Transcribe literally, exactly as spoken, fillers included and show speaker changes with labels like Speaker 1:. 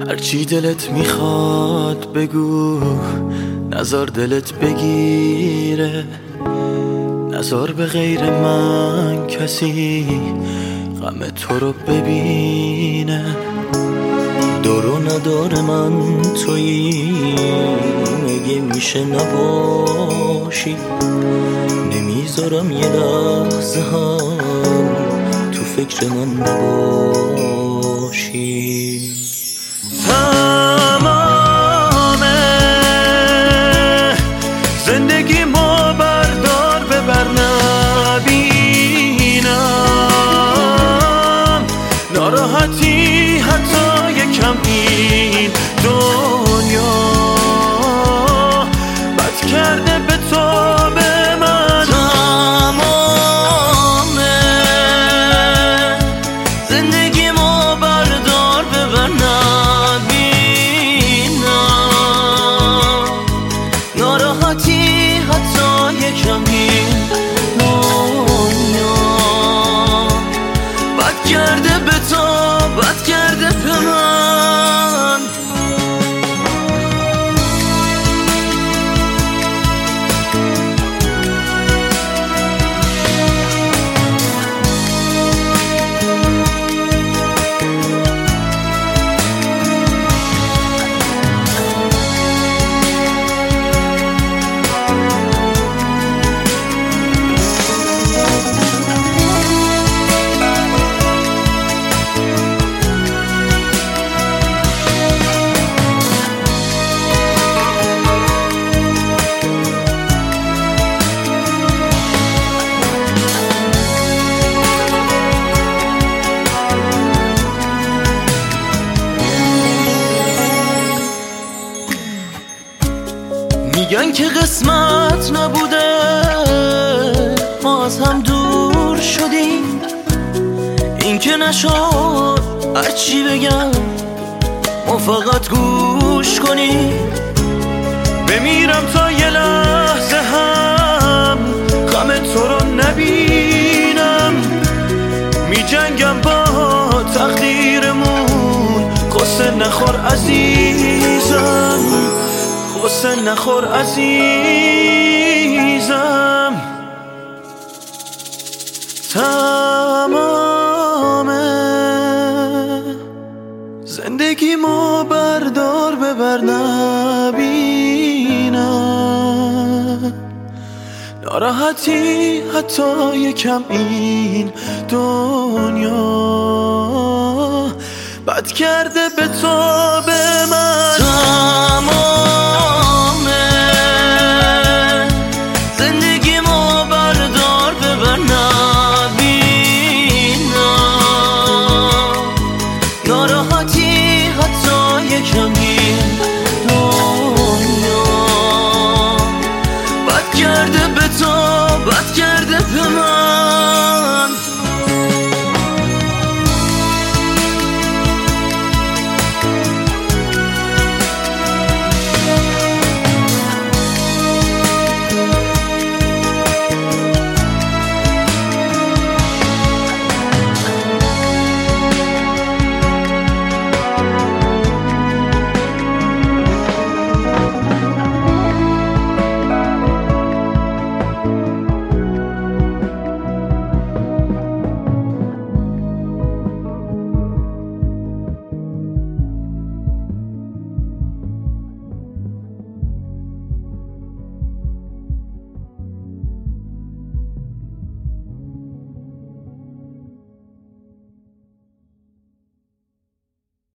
Speaker 1: هرچی دلت میخواد بگو، نزار دلت بگیره، نزار به غیر من کسی غم تو رو ببینه. دور و ندار من تویی، مگه میشه نباشی؟ نمیذارم یه لحظه هم تو فکر من نباشی.
Speaker 2: تمام زندگی ما بردار ببر نبینم ناراحتی حتی یکم این دنیا بد کرده به تو به من.
Speaker 1: تمام زندگی ما بردار ببر نبینم ناراحتی حتی یکم این دنیا بد کرده به تو بد کرده به من. میگن که قسمت نبوده ما از هم دور شدیم، این که نشد هرچی بگم ما فقط گوش کنیم. بمیرم تا یه لحظه هم غم تو رو نبینم، میجنگم با تقدیرمون، قصه نخور عزیزم قصه نخور عزیزم. تمام زندگی ما بردار ببر نبینم ناراحتی حتی یکم این دنیا بد کرده به تو به من.